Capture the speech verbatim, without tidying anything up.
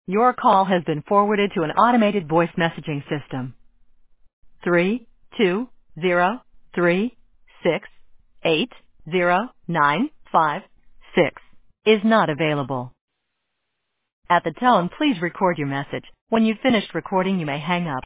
Your call has been forwarded to an automated voice messaging system. Three two zero three six eight zero nine five six is not available. At the tone, please record your message. When you've finished recording, you may hang up.